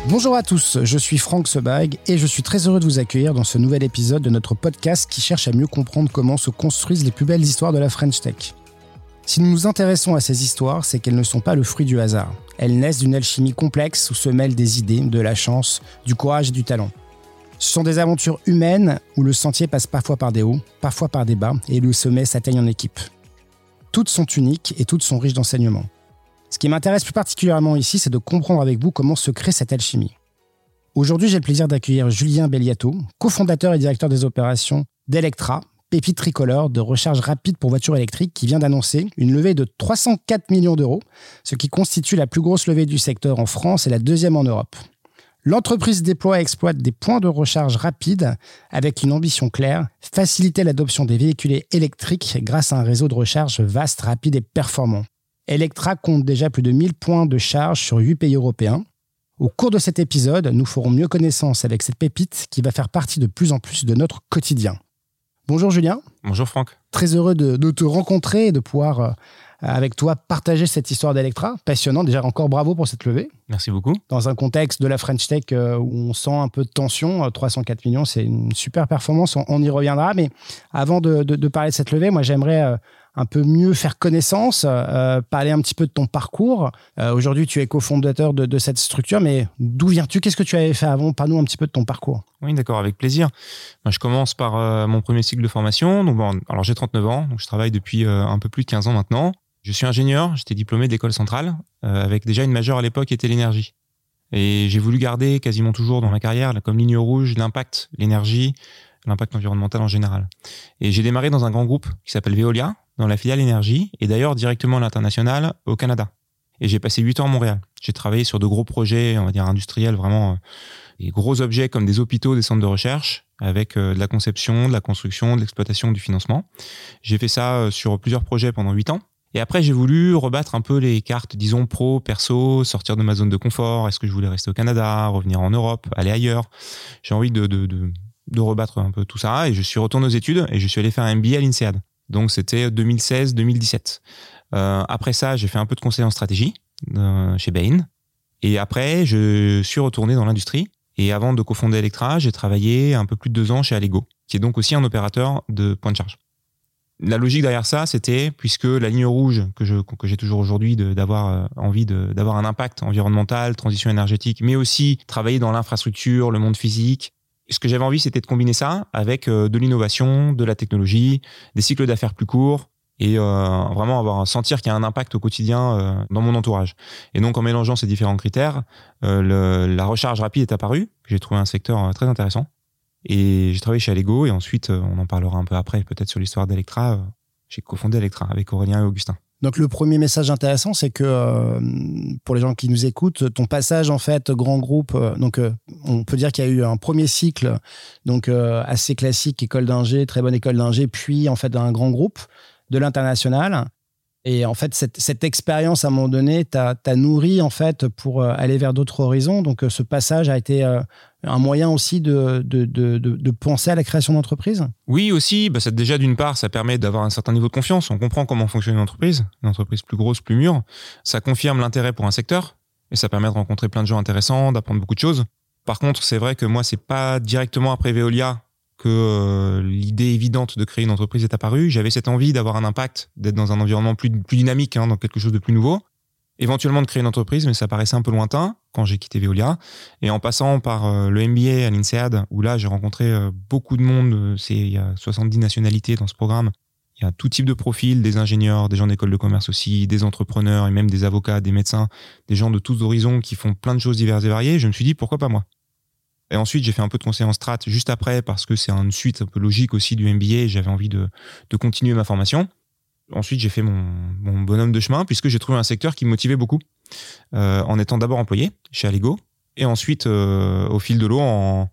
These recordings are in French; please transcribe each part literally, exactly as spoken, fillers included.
Bonjour à tous, je suis Franck Sebag et je suis très heureux de vous accueillir dans ce nouvel épisode de notre podcast qui cherche à mieux comprendre comment se construisent les plus belles histoires de la French Tech. Si nous nous intéressons à ces histoires, c'est qu'elles ne sont pas le fruit du hasard. Elles naissent d'une alchimie complexe où se mêlent des idées, de la chance, du courage et du talent. Ce sont des aventures humaines où le sentier passe parfois par des hauts, parfois par des bas et le sommet s'atteigne en équipe. Toutes sont uniques et toutes sont riches d'enseignements. Ce qui m'intéresse plus particulièrement ici, c'est de comprendre avec vous comment se crée cette alchimie. Aujourd'hui, j'ai le plaisir d'accueillir Julien Belliato, cofondateur et directeur des opérations d'Electra, pépite tricolore de recharge rapide pour voitures électriques qui vient d'annoncer une levée de trois cent quatre millions d'euros, ce qui constitue la plus grosse levée du secteur en France et la deuxième en Europe. L'entreprise déploie et exploite des points de recharge rapides avec une ambition claire, faciliter l'adoption des véhicules électriques grâce à un réseau de recharge vaste, rapide et performant. Electra compte déjà plus de mille points de charge sur huit pays européens. Au cours de cet épisode, nous ferons mieux connaissance avec cette pépite qui va faire partie de plus en plus de notre quotidien. Bonjour Julien. Bonjour Franck. Très heureux de, de te rencontrer et de pouvoir, euh, avec toi, partager cette histoire d'Electra. Passionnant. Déjà, encore bravo pour cette levée. Merci beaucoup. Dans un contexte de la French Tech euh, où on sent un peu de tension, euh, trois cent quatre millions, c'est une super performance. On, on y reviendra. Mais avant de, de, de parler de cette levée, moi, j'aimerais euh, un peu mieux faire connaissance, euh, parler un petit peu de ton parcours. Euh, aujourd'hui, tu es cofondateur de, de cette structure, mais d'où viens-tu? Qu'est-ce que tu avais fait avant? Parle-nous un petit peu de ton parcours. Oui, d'accord, avec plaisir. Moi, je commence par euh, mon premier cycle de formation. Donc, bon, alors, j'ai trente-neuf ans, donc je travaille depuis euh, un peu plus de quinze ans maintenant. Je suis ingénieur, j'étais diplômé d'école centrale, euh, avec déjà une majeure à l'époque qui était l'énergie. Et j'ai voulu garder quasiment toujours dans ma carrière, comme ligne rouge, l'impact, l'énergie, l'impact environnemental en général. Et j'ai démarré dans un grand groupe qui s'appelle Veolia, dans la filiale énergie, et d'ailleurs directement à l'international au Canada. Et j'ai passé huit ans à Montréal. J'ai travaillé sur de gros projets, on va dire industriels, vraiment euh, des gros objets comme des hôpitaux, des centres de recherche, avec euh, de la conception, de la construction, de l'exploitation, du financement. J'ai fait ça euh, sur plusieurs projets pendant huit ans. Et après, j'ai voulu rebattre un peu les cartes, disons, pro, perso, sortir de ma zone de confort. Est-ce que je voulais rester au Canada, revenir en Europe, aller ailleurs? J'ai envie de, de, de, de rebattre un peu tout ça. Et je suis retourné aux études et je suis allé faire un M B A à l'INSEAD. Donc, c'était deux mille seize deux mille dix-sept. Euh, après ça, j'ai fait un peu de conseil en stratégie euh, chez Bain. Et après, je suis retourné dans l'industrie. Et avant de cofonder Electra, j'ai travaillé un peu plus de deux ans chez Allego, qui est donc aussi un opérateur de points de charge. La logique derrière ça, c'était, puisque la ligne rouge que, je, que j'ai toujours aujourd'hui, de, d'avoir euh, envie de, d'avoir un impact environnemental, transition énergétique, mais aussi travailler dans l'infrastructure, le monde physique, ce que j'avais envie, c'était de combiner ça avec euh, de l'innovation, de la technologie, des cycles d'affaires plus courts et euh, vraiment avoir sentir qu'il y a un impact au quotidien euh, dans mon entourage. Et donc, en mélangeant ces différents critères, euh, le, la recharge rapide est apparue. J'ai trouvé un secteur euh, très intéressant. Et j'ai travaillé chez Allego et ensuite, euh, on en parlera un peu après, peut-être sur l'histoire d'Electra. Euh, j'ai cofondé Electra avec Aurélien et Augustin. Donc le premier message intéressant, c'est que euh, pour les gens qui nous écoutent, ton passage en fait grand groupe, euh, donc euh, on peut dire qu'il y a eu un premier cycle, donc euh, assez classique, école d'ingé, très bonne école d'ingé, puis en fait un grand groupe de l'international. Et en fait, cette, cette expérience, à un moment donné, t'a, t'a nourri en fait pour euh, aller vers d'autres horizons. Donc, euh, ce passage a été euh, un moyen aussi de, de, de, de, de penser à la création d'entreprise. Oui, aussi. Bah, ça, déjà, d'une part, ça permet d'avoir un certain niveau de confiance. On comprend comment fonctionne une entreprise. Une entreprise plus grosse, plus mûre. Ça confirme l'intérêt pour un secteur. Et ça permet de rencontrer plein de gens intéressants, d'apprendre beaucoup de choses. Par contre, c'est vrai que moi, c'est pas directement après Veolia que euh, l'idée évidente de créer une entreprise est apparue. J'avais cette envie d'avoir un impact, d'être dans un environnement plus, plus dynamique, hein, dans quelque chose de plus nouveau. Éventuellement de créer une entreprise, mais ça paraissait un peu lointain quand j'ai quitté Veolia. Et en passant par euh, le M B A à l'INSEAD, où là j'ai rencontré euh, beaucoup de monde, c'est, il y a soixante-dix nationalités dans ce programme. Il y a tout type de profils, des ingénieurs, des gens d'école de commerce aussi, des entrepreneurs et même des avocats, des médecins, des gens de tous horizons qui font plein de choses diverses et variées. Je me suis dit, pourquoi pas moi? Et ensuite, j'ai fait un peu de conseil en strat juste après parce que c'est une suite un peu logique aussi du M B A et j'avais envie de, de continuer ma formation. Ensuite, j'ai fait mon, mon bonhomme de chemin puisque j'ai trouvé un secteur qui me motivait beaucoup euh, en étant d'abord employé chez Allego et ensuite, euh, au fil de l'eau, en,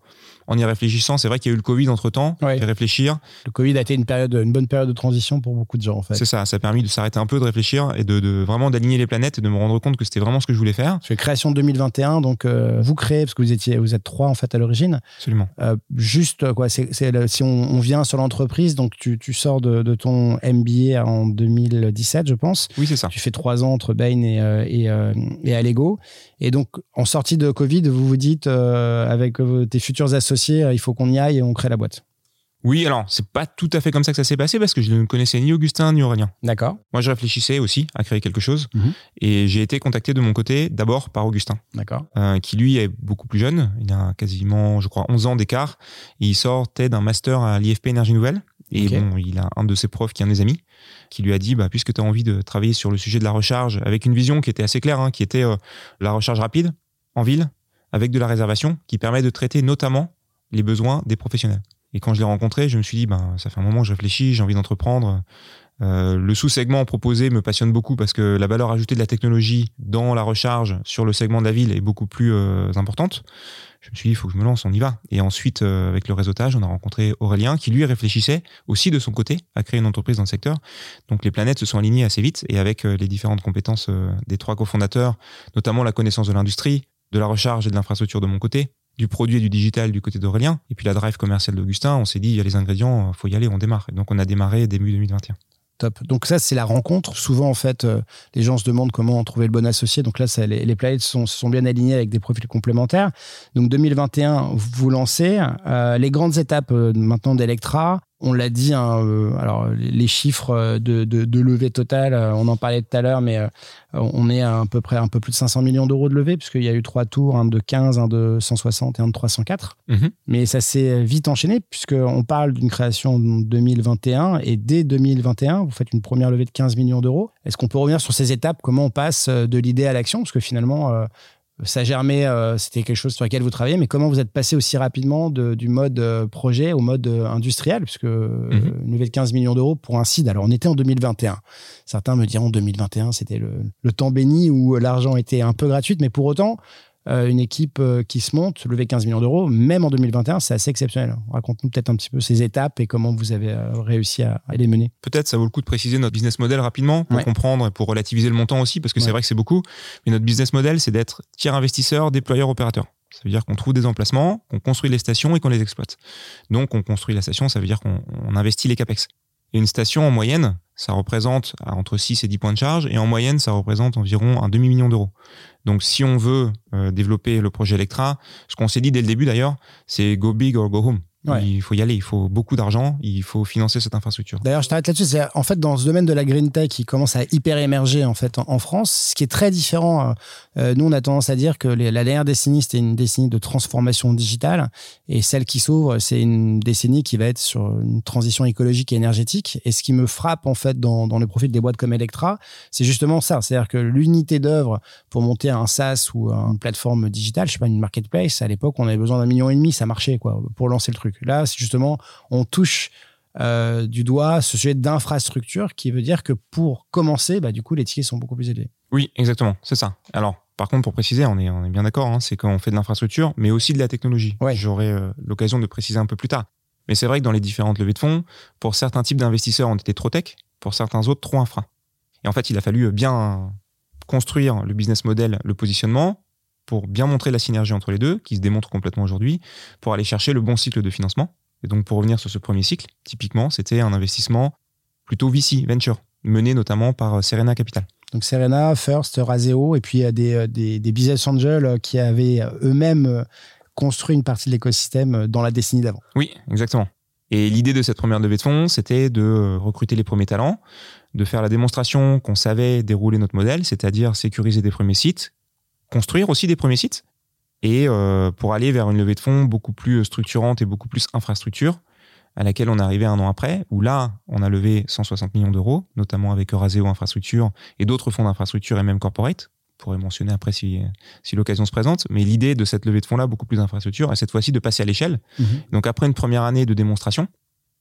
en y réfléchissant, c'est vrai qu'il y a eu le Covid entre-temps, ouais. et réfléchir. Le Covid a été une, période, une bonne période de transition pour beaucoup de gens, en fait. C'est ça, ça a permis de s'arrêter un peu, de réfléchir et de, de vraiment d'aligner les planètes et de me rendre compte que c'était vraiment ce que je voulais faire. C'est création deux mille vingt et un, donc euh, vous créez, parce que vous, étiez, vous êtes trois en fait à l'origine. Absolument. Euh, juste, quoi, c'est, c'est le, si on, on vient sur l'entreprise, donc tu, tu sors de, de ton M B A en deux mille dix-sept, je pense. Oui, c'est ça. Tu fais trois ans entre Bain et, euh, et, euh, et Allego. Et donc, en sortie de Covid, vous vous dites, euh, avec tes futurs associés, il faut qu'on y aille et on crée la boîte. Oui, alors, c'est pas tout à fait comme ça que ça s'est passé parce que je ne connaissais ni Augustin ni Aurélien. D'accord. Moi, je réfléchissais aussi à créer quelque chose mmh. et j'ai été contacté de mon côté d'abord par Augustin. D'accord. Euh, qui lui est beaucoup plus jeune. Il a quasiment, je crois, onze ans d'écart et il sortait d'un master à l'I F P Énergie Nouvelle. Et okay. bon, il a un de ses profs qui est un des amis qui lui a dit, bah, puisque tu as envie de travailler sur le sujet de la recharge avec une vision qui était assez claire, hein, qui était euh, la recharge rapide en ville avec de la réservation qui permet de traiter notamment les besoins des professionnels. Et quand je l'ai rencontré, je me suis dit, ben, ça fait un moment que je réfléchis, j'ai envie d'entreprendre. Euh, le sous-segment proposé me passionne beaucoup parce que la valeur ajoutée de la technologie dans la recharge sur le segment de la ville est beaucoup plus euh, importante. Je me suis dit, il faut que je me lance, on y va. Et ensuite, euh, avec le réseautage, on a rencontré Aurélien qui, lui, réfléchissait aussi de son côté à créer une entreprise dans le secteur. Donc, les planètes se sont alignées assez vite et avec euh, les différentes compétences euh, des trois cofondateurs, notamment la connaissance de l'industrie, de la recharge et de l'infrastructure de mon côté, du produit et du digital du côté d'Aurélien, et puis la drive commerciale d'Augustin, on s'est dit, il y a les ingrédients, il faut y aller, on démarre. Et donc, on a démarré début deux mille vingt et un. Top. Donc ça, c'est la rencontre. Souvent, en fait, euh, les gens se demandent comment trouver le bon associé. Donc là, ça, les, les planètes sont, sont bien alignées avec des profils complémentaires. Donc deux mille vingt et un, vous vous lancez. Euh, les grandes étapes euh, maintenant d'Electra, on l'a dit, hein, euh, alors les chiffres de, de, de levée totale, euh, on en parlait tout à l'heure, mais euh, on est à, à peu près un peu plus de cinq cents millions d'euros de levée, puisqu'il y a eu trois tours, un de quinze, un de cent soixante et un de trois cent quatre. Mm-hmm. Mais ça s'est vite enchaîné, puisqu'on parle d'une création en deux mille vingt et un, et dès deux mille vingt et un, vous faites une première levée de quinze millions d'euros. Est-ce qu'on peut revenir sur ces étapes, comment on passe de l'idée à l'action? Parce que finalement... Euh, ça germait, euh, c'était quelque chose sur lequel vous travaillez, mais comment vous êtes passé aussi rapidement de, du mode euh, projet au mode euh, industriel, puisque euh, mm-hmm. une levée de quinze millions d'euros pour un seed. Alors, on était en deux mille vingt et un. Certains me diront deux mille vingt et un, c'était le, le temps béni où l'argent était un peu gratuit, mais pour autant, euh, une équipe euh, qui se monte, lever quinze millions d'euros, même en deux mille vingt et un, c'est assez exceptionnel. Raconte-nous peut-être un petit peu ces étapes et comment vous avez euh, réussi à, à les mener. Peut-être ça vaut le coup de préciser notre business model rapidement pour ouais. comprendre et pour relativiser le montant aussi, parce que ouais. c'est vrai que c'est beaucoup. Mais notre business model, c'est d'être tiers investisseur, déployeur, opérateur. Ça veut dire qu'on trouve des emplacements, qu'on construit les stations et qu'on les exploite. Donc, on construit la station, ça veut dire qu'on on investit les capex. Et une station, en moyenne, ça représente entre six et dix points de charge, et en moyenne, ça représente environ un demi-million d'euros. Donc, si on veut euh, développer le projet Electra, ce qu'on s'est dit dès le début d'ailleurs, c'est go big or go home. Ouais. Il faut y aller, il faut beaucoup d'argent, il faut financer cette infrastructure. D'ailleurs, je t'arrête là-dessus. C'est en fait dans ce domaine de la green tech qui commence à hyper émerger en fait en, en France, ce qui est très différent. Euh, nous, on a tendance à dire que les, la dernière décennie c'était une décennie de transformation digitale, et celle qui s'ouvre, c'est une décennie qui va être sur une transition écologique et énergétique. Et ce qui me frappe en fait dans, dans le profil des boîtes comme Electra, c'est justement ça. C'est-à-dire que l'unité d'œuvre pour monter un SaaS ou une plateforme digitale, je sais pas, une marketplace, à l'époque, on avait besoin d'un million et demi, ça marchait quoi pour lancer le truc. Là, c'est justement, on touche euh, du doigt ce sujet d'infrastructure qui veut dire que pour commencer, bah, du coup, les tickets sont beaucoup plus élevés. Oui, exactement, c'est ça. Alors, par contre, pour préciser, on est, on est bien d'accord, hein, c'est qu'on fait de l'infrastructure, mais aussi de la technologie. Ouais. J'aurai euh, l'occasion de préciser un peu plus tard. Mais c'est vrai que dans les différentes levées de fonds, pour certains types d'investisseurs, on était trop tech, pour certains autres, trop infra. Et en fait, il a fallu bien construire le business model, le positionnement, pour bien montrer la synergie entre les deux, qui se démontre complètement aujourd'hui, pour aller chercher le bon cycle de financement. Et donc, pour revenir sur ce premier cycle, typiquement, c'était un investissement plutôt V C, venture, mené notamment par Serena Capital. Donc, Serena, First, Razeo, et puis des, des, des business angels qui avaient eux-mêmes construit une partie de l'écosystème dans la décennie d'avant. Oui, exactement. Et l'idée de cette première levée de fonds, c'était de recruter les premiers talents, de faire la démonstration qu'on savait dérouler notre modèle, c'est-à-dire sécuriser des premiers sites, construire aussi des premiers sites, et euh, pour aller vers une levée de fonds beaucoup plus structurante et beaucoup plus infrastructure, à laquelle on est arrivé un an après, où là, on a levé cent soixante millions d'euros, notamment avec Razeo Infrastructure et d'autres fonds d'infrastructure et même corporate. On pourrait mentionner après si, si l'occasion se présente. Mais l'idée de cette levée de fonds-là, beaucoup plus d'infrastructure, est cette fois-ci de passer à l'échelle. Mmh. Donc après une première année de démonstration,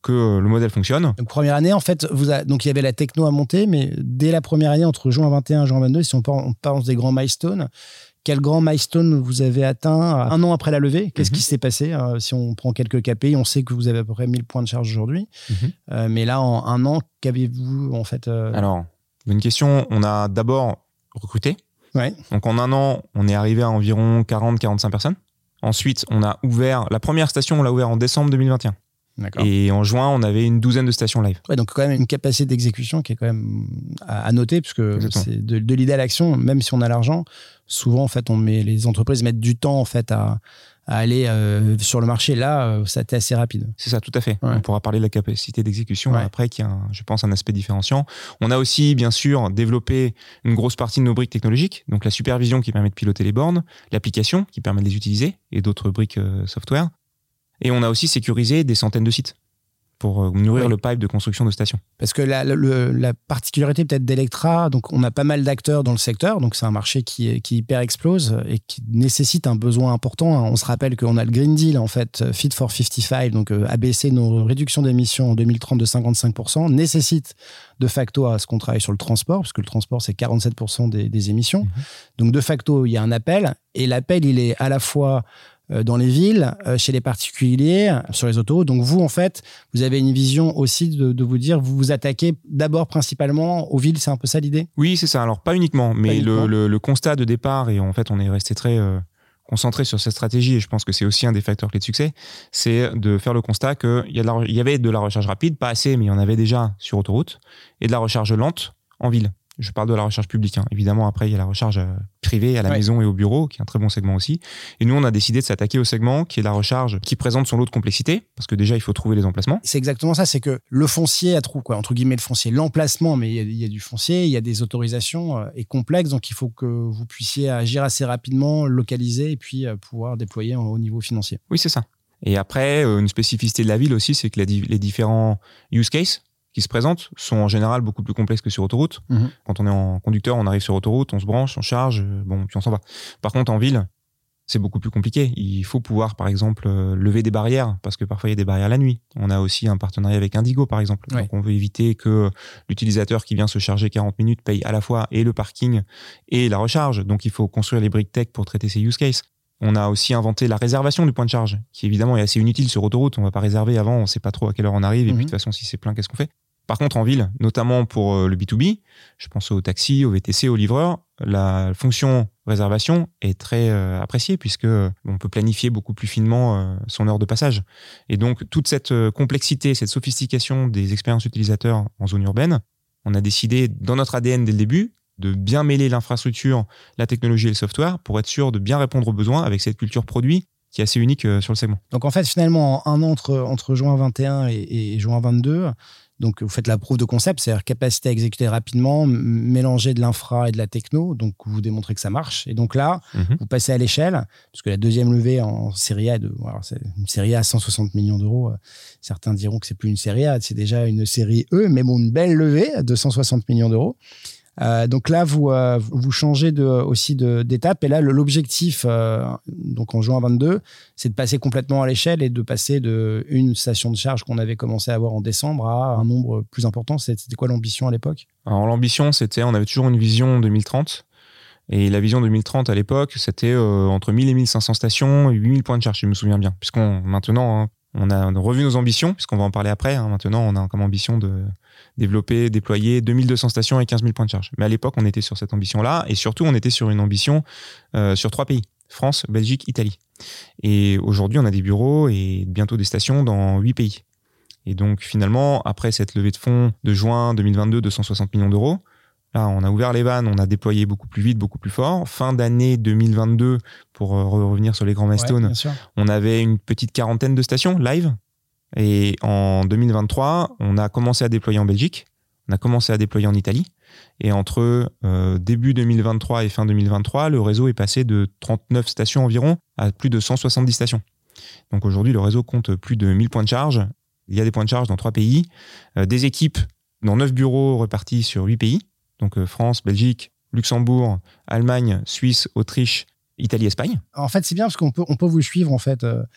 que le modèle fonctionne. Donc, première année, en fait, vous a... donc il y avait la techno à monter, mais dès la première année, entre juin vingt et un et juin vingt-deux, si on pense des grands milestones, quel grand milestone vous avez atteint un an après la levée? Qu'est-ce mm-hmm. qui s'est passé? euh, Si on prend quelques K P I, on sait que vous avez à peu près mille points de charge aujourd'hui. Mm-hmm. Euh, mais là, en un an, qu'avez-vous en fait euh... Alors, bonne question. On a d'abord recruté. Ouais. Donc, en un an, on est arrivé à environ quarante à quarante-cinq personnes. Ensuite, on a ouvert... La première station, on l'a ouvert en décembre deux mille vingt et un. D'accord. Et en juin, on avait une douzaine de stations live. Ouais, donc quand même une capacité d'exécution qui est quand même à, à noter, parce que Exactement. c'est de, de l'idée à l'action, même si on a l'argent, souvent en fait, on met, les entreprises mettent du temps en fait à, à aller euh, sur le marché. Là, euh, ça a été assez rapide. C'est ça, tout à fait. Ouais. On pourra parler de la capacité d'exécution ouais. après, qui est, un, je pense, un aspect différenciant. On a aussi, bien sûr, développé une grosse partie de nos briques technologiques, donc la supervision qui permet de piloter les bornes, l'application qui permet de les utiliser et d'autres briques euh, software. Et on a aussi sécurisé des centaines de sites pour nourrir oui. le pipe de construction de stations. Parce que la, le, la particularité peut-être d'Electra, donc on a pas mal d'acteurs dans le secteur, donc c'est un marché qui, qui hyper explose et qui nécessite un besoin important. On se rappelle qu'on a le Green Deal, en fait, Fit for cinquante-cinq, donc abaisser nos réductions d'émissions en deux mille trente de cinquante-cinq pour cent, nécessite de facto à ce qu'on travaille sur le transport, parce que le transport, c'est quarante-sept pour cent des, des émissions. Mmh. Donc de facto, il y a un appel, et l'appel, il est à la fois dans les villes, chez les particuliers, sur les autos. Donc vous, en fait, vous avez une vision aussi de, de vous dire, vous vous attaquez d'abord principalement aux villes, c'est un peu ça l'idée? Oui, c'est ça. Alors pas uniquement, mais pas uniquement. Le, le, le constat de départ, et en fait, on est resté très euh, concentré sur cette stratégie, et je pense que c'est aussi un des facteurs clés de succès, c'est de faire le constat qu'il y, y avait de la recharge rapide, pas assez, mais il y en avait déjà sur autoroute, et de la recharge lente en ville. Je parle de la recharge publique. Hein. Évidemment, après, il y a la recharge privée à la ouais. maison et au bureau, qui est un très bon segment aussi. Et nous, on a décidé de s'attaquer au segment qui est la recharge qui présente son lot de complexité, parce que déjà, il faut trouver les emplacements. C'est exactement ça, c'est que le foncier, à trou, quoi, entre guillemets, le foncier, l'emplacement, mais il y, a, il y a du foncier, il y a des autorisations euh, et complexes, donc il faut que vous puissiez agir assez rapidement, localiser et puis euh, pouvoir déployer au niveau financier. Oui, c'est ça. Et après, euh, une spécificité de la ville aussi, c'est que la, les différents use cases qui se présentent sont en général beaucoup plus complexes que sur autoroute. Mmh. Quand on est en conducteur, on arrive sur autoroute, on se branche, on charge, bon, puis on s'en va. Par contre, en ville, c'est beaucoup plus compliqué. Il faut pouvoir, par exemple, lever des barrières, parce que parfois, il y a des barrières la nuit. On a aussi un partenariat avec Indigo, par exemple. Ouais. Donc, on veut éviter que l'utilisateur qui vient se charger quarante minutes paye à la fois et le parking et la recharge. Donc, il faut construire les briques tech pour traiter ces use cases. On a aussi inventé la réservation du point de charge, qui évidemment est assez inutile sur autoroute. On ne va pas réserver avant, on ne sait pas trop à quelle heure on arrive. Et mmh. puis, de toute façon, si c'est plein, qu'est-ce qu'on fait? Par contre, en ville, notamment pour le B deux B, je pense aux taxis, aux V T C, aux livreurs, la fonction réservation est très euh, appréciée puisque on peut planifier beaucoup plus finement euh, son heure de passage. Et donc, toute cette complexité, cette sophistication des expériences utilisateurs en zone urbaine, on a décidé, dans notre A D N dès le début, de bien mêler l'infrastructure, la technologie et le software pour être sûr de bien répondre aux besoins avec cette culture produit qui est assez unique euh, sur le segment. Donc, en fait, finalement, en un an entre, entre juin vingt et un et, et juin vingt-deux, donc, vous faites la proof de concept, c'est-à-dire capacité à exécuter rapidement, mélanger de l'infra et de la techno. Donc, vous démontrez que ça marche. Et donc là, mm-hmm. vous passez à l'échelle, puisque la deuxième levée en série A, de, alors c'est une série A à cent soixante millions d'euros. Certains diront que c'est plus une série A, c'est déjà une série E, mais bon, une belle levée à deux cent soixante millions d'euros. Euh, donc là, vous, euh, vous changez de, aussi de, d'étape. Et là, le, l'objectif, euh, donc en juin vingt-deux, c'est de passer complètement à l'échelle et de passer de une station de charge qu'on avait commencé à avoir en décembre à un nombre plus important. C'était quoi l'ambition à l'époque? Alors l'ambition, c'était, on avait toujours une vision deux mille trente. Et la vision deux mille trente à l'époque, c'était euh, entre mille et mille cinq cents stations et huit mille points de charge, je me souviens bien. Puisqu'on, maintenant, hein, on a revu nos ambitions, puisqu'on va en parler après. Hein, maintenant, on a comme ambition de développer, déployer deux mille deux cents stations et quinze mille points de charge. Mais à l'époque, on était sur cette ambition-là. Et surtout, on était sur une ambition euh, sur trois pays. France, Belgique, Italie. Et aujourd'hui, on a des bureaux et bientôt des stations dans huit pays. Et donc, finalement, après cette levée de fonds de juin deux mille vingt-deux, deux cent soixante millions d'euros, là, on a ouvert les vannes, on a déployé beaucoup plus vite, beaucoup plus fort. Fin d'année deux mille vingt-deux, pour euh, revenir sur les grands milestones, ouais, on avait une petite quarantaine de stations live. Et en deux mille vingt-trois, on a commencé à déployer en Belgique, on a commencé à déployer en Italie. Et entre euh, début deux mille vingt-trois et fin deux mille vingt-trois, le réseau est passé de trente-neuf stations environ à plus de cent soixante-dix stations. Donc aujourd'hui, le réseau compte plus de mille points de charge. Il y a des points de charge dans trois pays, euh, des équipes dans neuf bureaux repartis sur huit pays. Donc euh, France, Belgique, Luxembourg, Allemagne, Suisse, Autriche, Italie, Espagne. En fait, c'est bien parce qu'on peut, on peut vous suivre en fait. Euh... Parce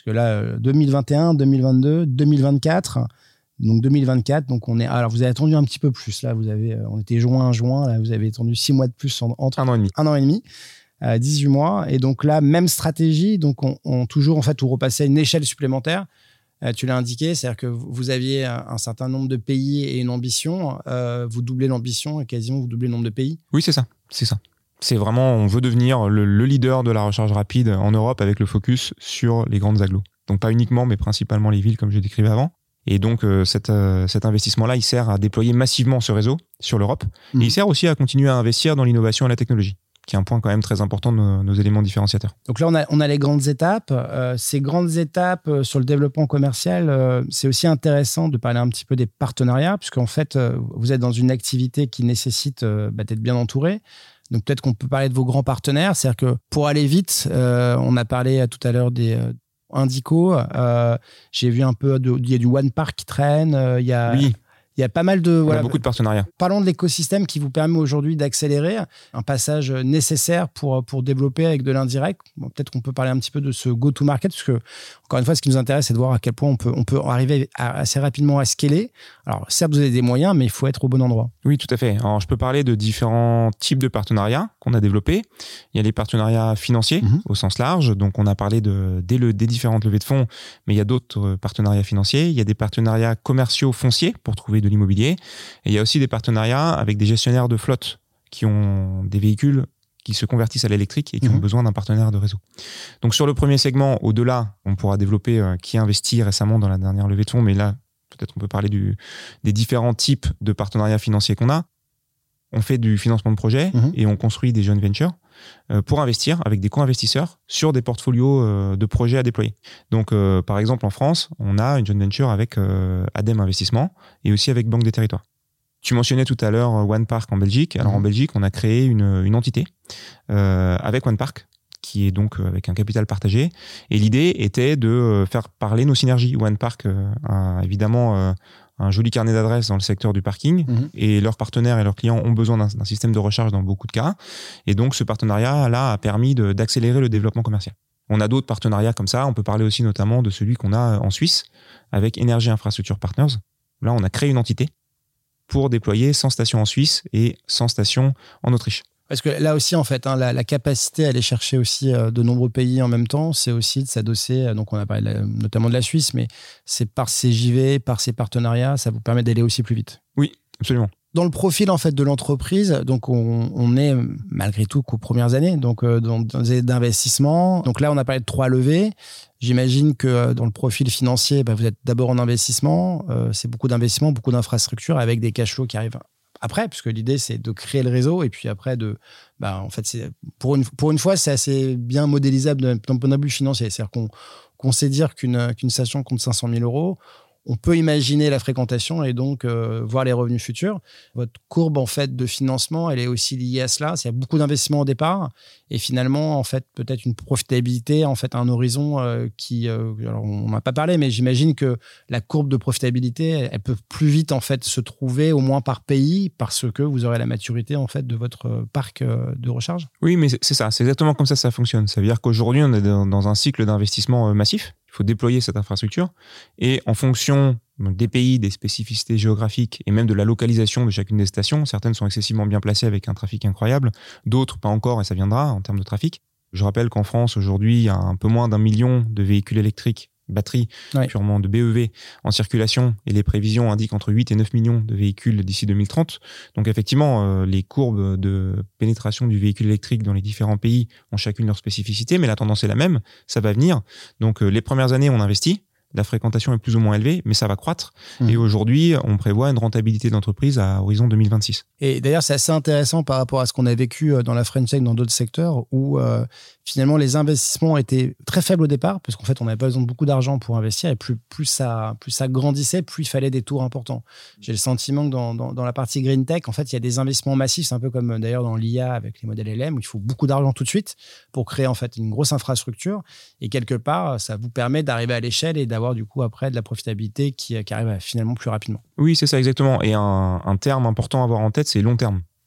que là, deux mille vingt et un, deux mille vingt-deux, deux mille vingt-quatre. Donc deux mille vingt-quatre, donc on est. Alors vous avez attendu un petit peu plus. Là, vous avez. On était juin, juin. Là, vous avez attendu six mois de plus en, entre un an et demi. Un an et demi, euh, dix-huit mois. Et donc là, même stratégie. Donc on, on toujours en fait vous repassez à une échelle supplémentaire. Euh, tu l'as indiqué, c'est-à-dire que vous aviez un, un certain nombre de pays et une ambition. Euh, vous doublez l'ambition et quasiment vous doublez le nombre de pays. Oui, c'est ça. C'est ça. C'est vraiment, on veut devenir le, le leader de la recharge rapide en Europe avec le focus sur les grandes agglos. Donc pas uniquement, mais principalement les villes, comme je décrivais avant. Et donc, euh, cet, euh, cet investissement-là, il sert à déployer massivement ce réseau sur l'Europe. Mmh. Et il sert aussi à continuer à investir dans l'innovation et la technologie, qui est un point quand même très important de nos, nos éléments différenciateurs. Donc là, on a, on a les grandes étapes. Euh, ces grandes étapes euh, sur le développement commercial, euh, c'est aussi intéressant de parler un petit peu des partenariats, puisqu'en fait, euh, vous êtes dans une activité qui nécessite euh, bah, d'être bien entouré. Donc peut-être qu'on peut parler de vos grands partenaires. C'est-à-dire que pour aller vite, euh, on a parlé tout à l'heure des... Euh, Indico, euh, j'ai vu un peu, il y a du One Park qui traîne, euh, il y a, oui. il y a pas mal de... On voilà, a beaucoup de partenariats. Parlons de l'écosystème qui vous permet aujourd'hui d'accélérer un passage nécessaire pour, pour développer avec de l'indirect. Bon, peut-être qu'on peut parler un petit peu de ce go-to-market, parce que, encore une fois, ce qui nous intéresse, c'est de voir à quel point on peut, on peut arriver à, assez rapidement à scaler. Alors, certes, vous avez des moyens, mais il faut être au bon endroit. Oui, tout à fait. Alors, je peux parler de différents types de partenariats qu'on a développés. Il y a les partenariats financiers mmh. au sens large. Donc, on a parlé de, des, le, des différentes levées de fonds, mais il y a d'autres partenariats financiers. Il y a des partenariats commerciaux fonciers pour trouver de l'immobilier. Et il y a aussi des partenariats avec des gestionnaires de flotte qui ont des véhicules qui se convertissent à l'électrique et qui mmh. ont besoin d'un partenaire de réseau. Donc, sur le premier segment, au-delà, on pourra développer euh, qui investit récemment dans la dernière levée de fonds, mais là, peut-être on peut parler du, des différents types de partenariats financiers qu'on a. On fait du financement de projet mmh. et on construit des joint ventures euh, pour investir avec des co-investisseurs sur des portfolios euh, de projets à déployer. Donc, euh, par exemple, en France, on a une joint venture avec euh, Adem Investissement et aussi avec Banque des Territoires. Tu mentionnais tout à l'heure One Park en Belgique. Alors, mmh. en Belgique, on a créé une, une entité euh, avec One Park, qui est donc avec un capital partagé. Et l'idée était de faire parler nos synergies. One Park euh, a évidemment euh, un joli carnet d'adresses dans le secteur du parking mmh. et leurs partenaires et leurs clients ont besoin d'un, d'un système de recharge dans beaucoup de cas. Et donc, ce partenariat-là a permis de, d'accélérer le développement commercial. On a d'autres partenariats comme ça. On peut parler aussi notamment de celui qu'on a en Suisse avec Energy Infrastructure Partners. Là, on a créé une entité pour déployer cent stations en Suisse et cent stations en Autriche. Parce que là aussi, en fait, hein, la, la capacité à aller chercher aussi euh, de nombreux pays en même temps, c'est aussi de s'adosser, euh, donc on a parlé de la, notamment de la Suisse, mais c'est par ces J V, par ces partenariats, ça vous permet d'aller aussi plus vite. Oui, absolument. Dans le profil en fait de l'entreprise, donc on, on est malgré tout qu'aux premières années, donc euh, dans, dans des d'investissement. Donc là, on a parlé de trois levées. J'imagine que dans le profil financier, bah, vous êtes d'abord en investissement. Euh, c'est beaucoup d'investissement, beaucoup d'infrastructures avec des cash flows qui arrivent après, puisque l'idée c'est de créer le réseau et puis après de, bah en fait c'est pour une pour une fois c'est assez bien modélisable d'un point de vue financier. C'est-à-dire qu'on qu'on sait dire qu'une qu'une station compte cinq cent mille euros. On peut imaginer la fréquentation et donc euh, voir les revenus futurs. Votre courbe en fait de financement, elle est aussi liée à cela. Il y a beaucoup d'investissements au départ et finalement en fait peut-être une profitabilité en fait à un horizon euh, qui, euh, alors on n'a pas parlé, mais j'imagine que la courbe de profitabilité, elle, elle peut plus vite en fait se trouver au moins par pays parce que vous aurez la maturité en fait de votre parc euh, de recharge. Oui, mais c'est, c'est ça, c'est exactement comme ça que ça fonctionne. Ça veut dire qu'aujourd'hui on est dans, dans un cycle d'investissement euh, massif. Il faut déployer cette infrastructure et en fonction des pays, des spécificités géographiques et même de la localisation de chacune des stations, certaines sont excessivement bien placées avec un trafic incroyable, d'autres pas encore et ça viendra en termes de trafic. Je rappelle qu'en France aujourd'hui, il y a un peu moins d'un million de véhicules électriques, batteries, ouais. purement de B E V en circulation et les prévisions indiquent entre huit et neuf millions de véhicules d'ici deux mille trente. Donc effectivement, euh, les courbes de pénétration du véhicule électrique dans les différents pays ont chacune leur spécificité, mais la tendance est la même, ça va venir. Donc euh, les premières années, on investit, la fréquentation est plus ou moins élevée, mais ça va croître. Mmh. Et aujourd'hui, on prévoit une rentabilité d'entreprise à horizon deux mille vingt-six. Et d'ailleurs, c'est assez intéressant par rapport à ce qu'on a vécu dans la French Tech, dans d'autres secteurs, où euh, finalement, les investissements étaient très faibles au départ, parce qu'en fait, on n'avait pas besoin de beaucoup d'argent pour investir, et plus, plus, ça, plus ça grandissait, plus il fallait des tours importants. J'ai le sentiment que dans, dans, dans la partie Green Tech, en fait, il y a des investissements massifs, c'est un peu comme d'ailleurs dans l'I A avec les modèles L M, où il faut beaucoup d'argent tout de suite pour créer en fait une grosse infrastructure, et quelque part, ça vous permet d'arriver à l'échelle et d'avoir du coup après de la profitabilité qui, qui arrive finalement plus rapidement. Oui, c'est ça exactement. Et un, un terme important à avoir en tête, c'est long terme.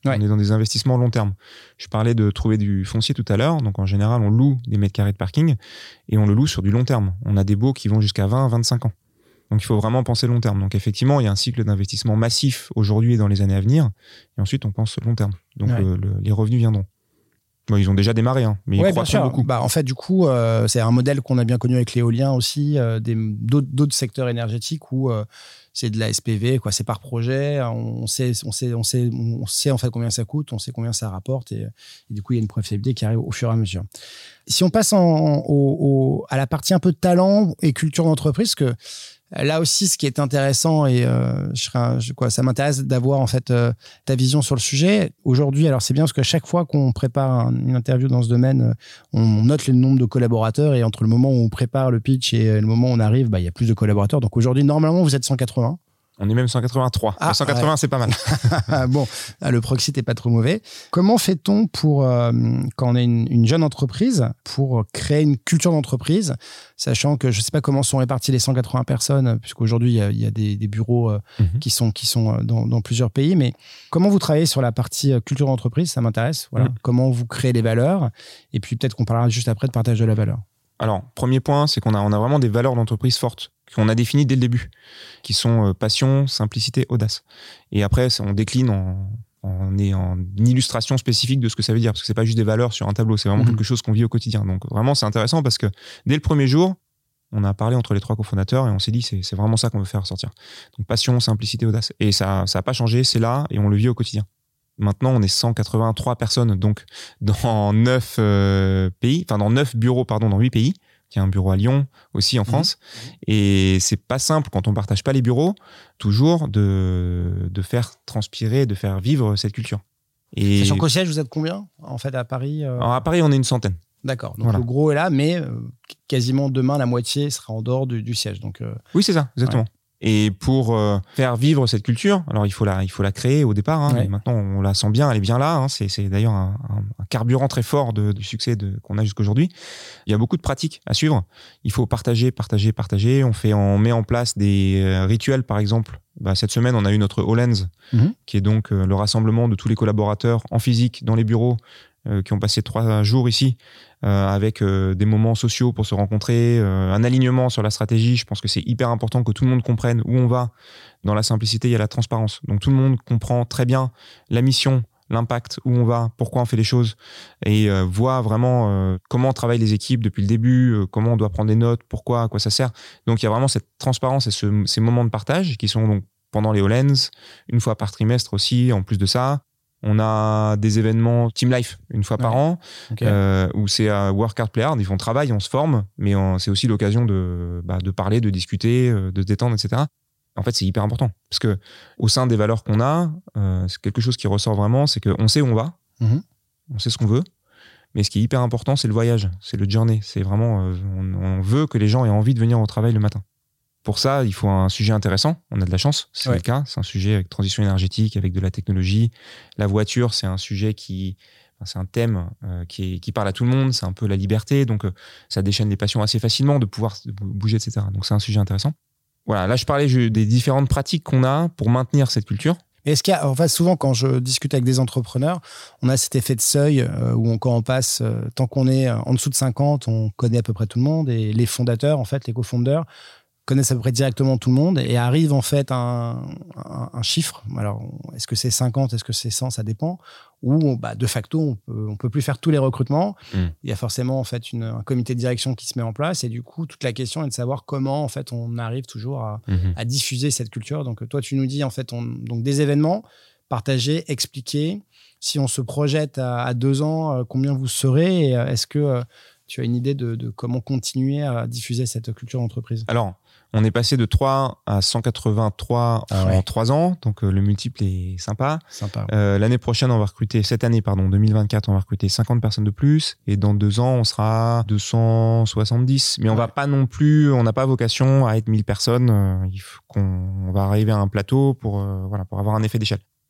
Ouais. On est dans des investissements long terme. Je parlais de trouver du foncier tout à l'heure. Donc, en général, on loue des mètres carrés de parking et on le loue sur du long terme. On a des baux qui vont jusqu'à vingt à vingt-cinq ans. Donc, il faut vraiment penser long terme. Donc, effectivement, il y a un cycle d'investissement massif aujourd'hui et dans les années à venir. Et ensuite, on pense long terme. Donc, ouais. le, le, les revenus viendront. Bon, ils ont déjà démarré, hein, mais ouais, ils croissent beaucoup. Bah, en fait, du coup, euh, c'est un modèle qu'on a bien connu avec l'éolien aussi, euh, des, d'autres, d'autres secteurs énergétiques où euh, c'est de la S P V, quoi. C'est par projet. On sait, on sait, on sait, on sait en fait combien ça coûte, on sait combien ça rapporte, et, et du coup, il y a une profitabilité qui arrive au fur et à mesure. Si on passe en, en, au, au, à la partie un peu de talent et culture d'entreprise, que là aussi, ce qui est intéressant et euh, je serais, je, quoi, ça m'intéresse d'avoir en fait euh, ta vision sur le sujet. Aujourd'hui, alors c'est bien parce qu'à chaque fois qu'on prépare un, une interview dans ce domaine, on note le nombre de collaborateurs et entre le moment où on prépare le pitch et le moment où on arrive, bah, il y a plus de collaborateurs. Donc aujourd'hui, normalement, vous êtes cent quatre-vingts. On est même cent quatre-vingt-trois. Ah, cent quatre-vingts, ouais. C'est pas mal. Bon, le proxy n'est pas trop mauvais. Comment fait-on pour, euh, quand on est une, une jeune entreprise, pour créer une culture d'entreprise, sachant que je ne sais pas comment sont réparties les cent quatre-vingts personnes, puisqu'aujourd'hui, il y a, il y a des, des bureaux euh, mm-hmm. qui sont, qui sont dans, dans plusieurs pays. Mais comment vous travaillez sur la partie culture d'entreprise? Ça m'intéresse. Voilà. Mm. Comment vous créez les valeurs? Et puis peut-être qu'on parlera juste après de partage de la valeur. Alors, premier point, c'est qu'on a, on a vraiment des valeurs d'entreprise fortes qu'on a définies dès le début, qui sont euh, passion, simplicité, audace. Et après, on décline en, en, en illustration spécifique de ce que ça veut dire, parce que c'est pas juste des valeurs sur un tableau, c'est vraiment mmh. quelque chose qu'on vit au quotidien. Donc vraiment, c'est intéressant parce que dès le premier jour, on a parlé entre les trois cofondateurs et on s'est dit c'est, c'est vraiment ça qu'on veut faire ressortir. Donc passion, simplicité, audace. Et ça n'a pas changé, c'est là et on le vit au quotidien. Maintenant, on est cent quatre-vingt-trois personnes, donc dans neuf euh, pays, enfin dans neuf bureaux, pardon, dans huit pays. Il y a un bureau à Lyon aussi en France. Mmh. Et c'est pas simple quand on partage pas les bureaux, toujours de, de faire transpirer, de faire vivre cette culture. Et sachant qu'au siège, vous êtes combien en fait à Paris euh... Alors à Paris, on est une centaine. D'accord. Donc voilà. Le gros est là, mais euh, quasiment demain, la moitié sera en dehors du, du siège. Donc, euh... oui, c'est ça, exactement. Ouais. Et pour euh, faire vivre cette culture, alors il faut la, il faut la créer au départ. Hein, ouais. Et maintenant, on la sent bien, elle est bien là. Hein, c'est, c'est d'ailleurs un, un, un carburant très fort de, du succès de, qu'on a jusqu'aujourd'hui. Il y a beaucoup de pratiques à suivre. Il faut partager, partager, partager. On fait, on met en place des euh, rituels, par exemple. Bah, cette semaine, on a eu notre All-Hands, mm-hmm. qui est donc euh, le rassemblement de tous les collaborateurs en physique dans les bureaux, euh, qui ont passé trois jours ici, euh, avec euh, des moments sociaux pour se rencontrer, euh, un alignement sur la stratégie. Je pense que c'est hyper important que tout le monde comprenne où on va. Dans la simplicité, il y a la transparence. Donc tout le monde comprend très bien la mission, l'impact, où on va, pourquoi on fait les choses, et euh, voit vraiment euh, comment travaillent les équipes depuis le début, euh, comment on doit prendre des notes, pourquoi, à quoi ça sert. Donc il y a vraiment cette transparence et ce, ces moments de partage qui sont donc pendant les All-Hands, une fois par trimestre aussi, en plus de ça. On a des événements Team Life une fois ouais. par an, okay. euh, où c'est à Work Hard Play Hard, ils font travail, on se forme, mais on, c'est aussi l'occasion de, bah, de parler, de discuter, de se détendre, et cetera. En fait, c'est hyper important, parce que au sein des valeurs qu'on a, euh, c'est quelque chose qui ressort vraiment, c'est qu'on sait où on va, mm-hmm. on sait ce qu'on veut, mais ce qui est hyper important, c'est le voyage, c'est le journey. C'est vraiment, euh, on, on veut que les gens aient envie de venir au travail le matin. Pour ça, il faut un sujet intéressant. On a de la chance, c'est ouais. le cas. C'est un sujet avec transition énergétique, avec de la technologie. La voiture, c'est un sujet qui, enfin, c'est un thème euh, qui, est, qui parle à tout le monde. C'est un peu la liberté, donc euh, ça déchaîne les passions assez facilement de pouvoir bouger, et cetera. Donc c'est un sujet intéressant. Voilà, là je parlais je, des différentes pratiques qu'on a pour maintenir cette culture. Est-ce qu'il y a, en fait, souvent quand je discute avec des entrepreneurs, on a cet effet de seuil euh, où on, quand on passe, euh, tant qu'on est en dessous de cinquante, on connaît à peu près tout le monde et les fondateurs, en fait, les cofondateurs, connaissent à peu près directement tout le monde et arrive en fait un, un, un chiffre. Alors, est-ce que c'est cinquante, est-ce que c'est cent, ça dépend. Ou bah, de facto, on peut, on peut plus faire tous les recrutements. Mmh. Il y a forcément en fait une, un comité de direction qui se met en place et du coup, toute la question est de savoir comment en fait on arrive toujours à, mmh. à diffuser cette culture. Donc, toi, tu nous dis en fait on, donc des événements, partager, expliquer. Si on se projette à, à deux ans, euh, combien vous serez et euh, est-ce que euh, tu as une idée de, de comment continuer à diffuser cette culture d'entreprise? Alors, on est passé de trois à cent quatre-vingt-trois ah en ouais. trois ans, donc euh, le multiple est sympa. sympa ouais. euh, l'année prochaine, on va recruter, cette année, pardon, deux mille vingt-quatre, on va recruter cinquante personnes de plus, et dans deux ans, on sera deux cent soixante-dix. Mais on ouais. va pas non plus, on n'a pas vocation à être mille personnes. Euh, il faut qu'on on va arriver à un plateau pour, euh, voilà, pour avoir un effet d'échelle.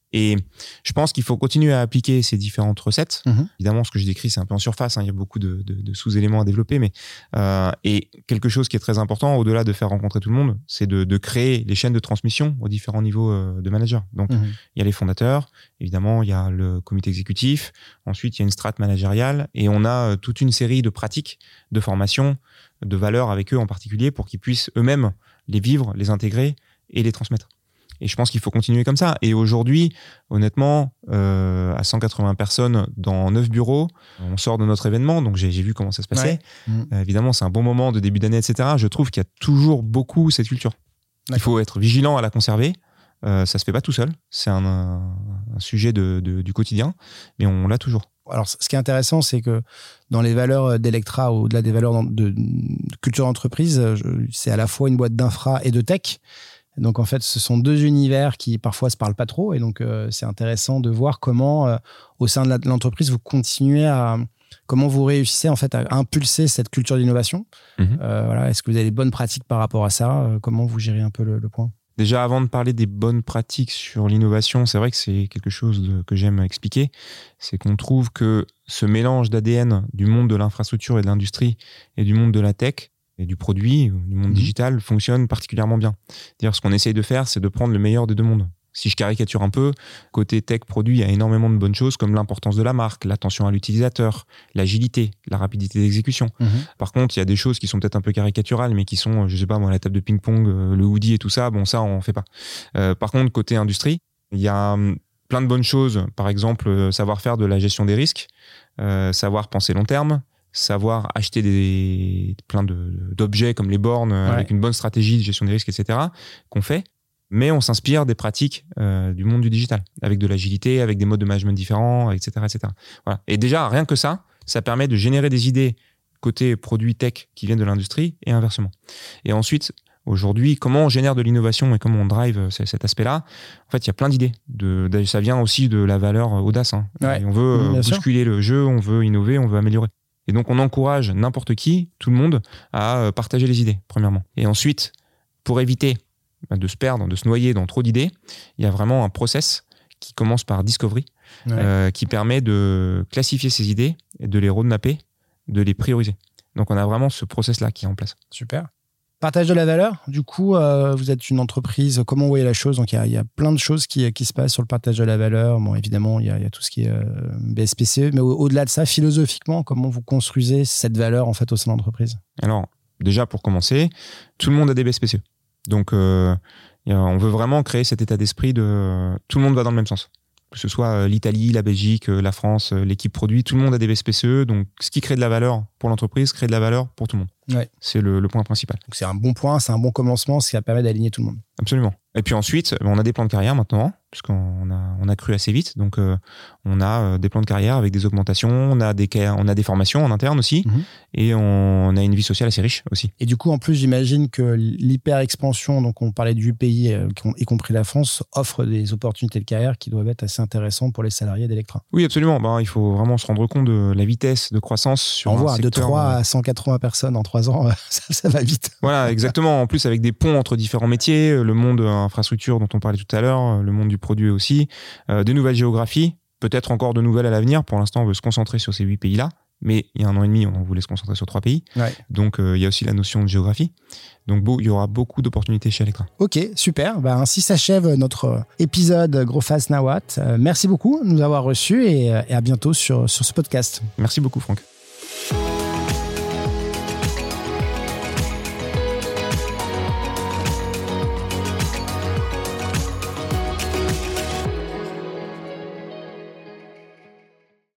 Et je pense qu'il faut continuer à appliquer ces différentes recettes. Mmh. Évidemment, ce que je décris, c'est un peu en surface. Hein, il y a beaucoup de, de, de sous-éléments à développer. Mais, euh, et quelque chose qui est très important, au-delà de faire rencontrer tout le monde, c'est de, de créer les chaînes de transmission aux différents niveaux euh, de managers. Donc, mmh. il y a les fondateurs, évidemment, il y a le comité exécutif. Ensuite, il y a une strate managériale. Et on a euh, toute une série de pratiques, de formations, de valeurs avec eux en particulier pour qu'ils puissent eux-mêmes les vivre, les intégrer et les transmettre. Et je pense qu'il faut continuer comme ça. Et aujourd'hui, honnêtement, euh, à cent quatre-vingts personnes dans neuf bureaux, on sort de notre événement, donc j'ai, j'ai vu comment ça se passait. Ouais. Mmh. Euh, évidemment, c'est un bon moment de début d'année, et cetera. Je trouve qu'il y a toujours beaucoup cette culture. D'accord. Il faut être vigilant à la conserver. Euh, ça se fait pas tout seul. C'est un, un, un sujet de, de, du quotidien, mais on l'a toujours. Alors, ce qui est intéressant, c'est que dans les valeurs d'Electra, au-delà des valeurs de, de culture d'entreprise, c'est à la fois une boîte d'infra et de tech. Donc, en fait, ce sont deux univers qui, parfois, se parlent pas trop. Et donc, euh, c'est intéressant de voir comment, euh, au sein de, la, de l'entreprise, vous continuez à... Comment vous réussissez, en fait, à impulser cette culture d'innovation. Mmh. Euh, voilà, est-ce que vous avez des bonnes pratiques par rapport à ça ? euh, Comment vous gérez un peu le, le point ? Déjà, avant de parler des bonnes pratiques sur l'innovation, c'est vrai que c'est quelque chose de, que j'aime expliquer. C'est qu'on trouve que ce mélange d'A D N du monde de l'infrastructure et de l'industrie et du monde de la tech et du produit, du monde mmh. digital, fonctionne particulièrement bien. C'est-à-dire, ce qu'on essaye de faire, c'est de prendre le meilleur des deux mondes. Si je caricature un peu, côté tech produit, il y a énormément de bonnes choses comme l'importance de la marque, l'attention à l'utilisateur, l'agilité, la rapidité d'exécution. Mmh. Par contre, il y a des choses qui sont peut-être un peu caricaturales, mais qui sont, je sais pas moi, la table de ping-pong, le hoodie et tout ça. Bon, ça, on fait pas. Euh, par contre, côté industrie, il y a plein de bonnes choses. Par exemple, savoir faire de la gestion des risques, euh, savoir penser long terme, savoir acheter des, plein de, d'objets comme les bornes ouais. avec une bonne stratégie de gestion des risques, et cetera, qu'on fait. Mais on s'inspire des pratiques euh, du monde du digital, avec de l'agilité, avec des modes de management différents, et cetera, et cetera. Voilà. Et déjà, rien que ça, ça permet de générer des idées côté produits tech qui viennent de l'industrie et inversement. Et ensuite, aujourd'hui, comment on génère de l'innovation et comment on drive cet aspect-là ? En fait, il y a plein d'idées. De, de, ça vient aussi de la valeur audace. Hein. Ouais. On veut euh, bousculer le jeu, on veut innover, on veut améliorer. Et donc, on encourage n'importe qui, tout le monde, à partager les idées, premièrement. Et ensuite, pour éviter de se perdre, de se noyer dans trop d'idées, il y a vraiment un process qui commence par discovery, ouais. euh, qui permet de classifier ces idées, et de les roadmapper, de les prioriser. Donc, on a vraiment ce process-là qui est en place. Super. Partage de la valeur, du coup, euh, vous êtes une entreprise, comment vous voyez la chose ? Donc, il y a, il y a plein de choses qui, qui se passent sur le partage de la valeur. Bon, évidemment, il y a, il y a tout ce qui est euh, B S P C E, mais au, au-delà de ça, philosophiquement, comment vous construisez cette valeur en fait, au sein de l'entreprise ? Alors, déjà, pour commencer, tout le monde a des B S P C E. Donc, euh, on veut vraiment créer cet état d'esprit de tout le monde va dans le même sens. Que ce soit l'Italie, la Belgique, la France, l'équipe produit, tout le monde a des B S P C E. Donc, ce qui crée de la valeur pour l'entreprise crée de la valeur pour tout le monde. Ouais. C'est le, le point principal. Donc, c'est un bon point, c'est un bon commencement, ce qui permet d'aligner tout le monde. Absolument. Et puis ensuite, on a des plans de carrière maintenant, puisqu'on a, on a cru assez vite. Donc, euh, on a des plans de carrière avec des augmentations, on a des, on a des formations en interne aussi, mmh. et on, on a une vie sociale assez riche aussi. Et du coup, en plus, j'imagine que l'hyper-expansion, donc on parlait du pays, y compris la France, offre des opportunités de carrière qui doivent être assez intéressantes pour les salariés d'Electra. Oui, absolument. Ben, il faut vraiment se rendre compte de la vitesse de croissance sur on un voit, secteur. De trois à cent quatre-vingts personnes en trois ans, ça, ça va vite. Voilà, exactement. En plus, avec des ponts entre différents métiers, le monde infrastructure dont on parlait tout à l'heure, le monde du produit aussi, euh, des nouvelles géographies, peut-être encore de nouvelles à l'avenir. Pour l'instant, on veut se concentrer sur ces huit pays-là, mais il y a un an et demi, on voulait se concentrer sur trois pays. Ouais. Donc, euh, il y a aussi la notion de géographie. Donc, beau, il y aura beaucoup d'opportunités chez Electra. Ok, super. Ben, ainsi s'achève notre épisode Growfast Now What. Euh, merci beaucoup de nous avoir reçus et, et à bientôt sur, sur ce podcast. Merci beaucoup, Franck.